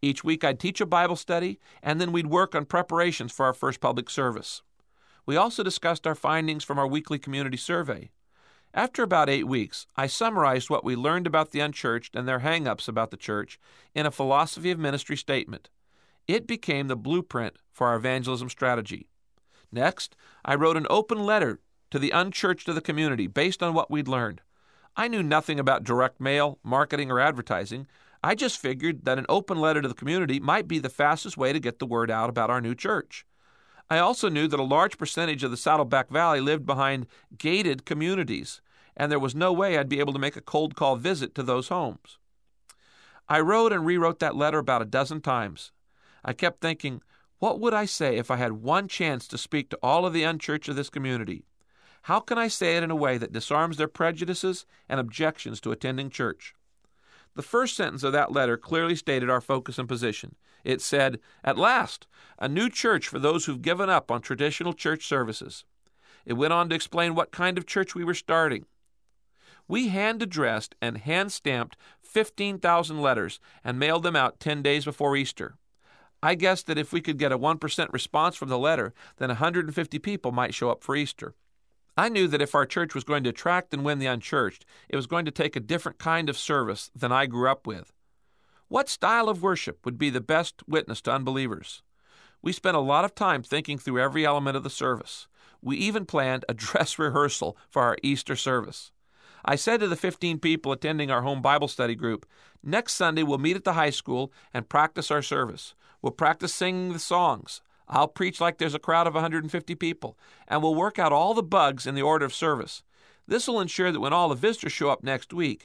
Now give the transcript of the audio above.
Each week I'd teach a Bible study, and then we'd work on preparations for our first public service. We also discussed our findings from our weekly community survey. After about 8 weeks, I summarized what we learned about the unchurched and their hang-ups about the church in a philosophy of ministry statement. It became the blueprint for our evangelism strategy. Next, I wrote an open letter to the unchurched of the community based on what we'd learned. I knew nothing about direct mail, marketing, or advertising. I just figured that an open letter to the community might be the fastest way to get the word out about our new church. I also knew that a large percentage of the Saddleback Valley lived behind gated communities, and there was no way I'd be able to make a cold call visit to those homes. I wrote and rewrote that letter about a dozen times. I kept thinking, what would I say if I had one chance to speak to all of the unchurched of this community? How can I say it in a way that disarms their prejudices and objections to attending church? The first sentence of that letter clearly stated our focus and position. It said, "At last, a new church for those who've given up on traditional church services." It went on to explain what kind of church we were starting. We hand-addressed and hand-stamped 15,000 letters and mailed them out 10 days before Easter. I guessed that if we could get a 1% response from the letter, then 150 people might show up for Easter. I knew that if our church was going to attract and win the unchurched, it was going to take a different kind of service than I grew up with. What style of worship would be the best witness to unbelievers? We spent a lot of time thinking through every element of the service. We even planned a dress rehearsal for our Easter service. I said to the 15 people attending our home Bible study group, "Next Sunday we'll meet at the high school and practice our service. We'll practice singing the songs. I'll preach like there's a crowd of 150 people, and we'll work out all the bugs in the order of service. This will ensure that when all the visitors show up next week,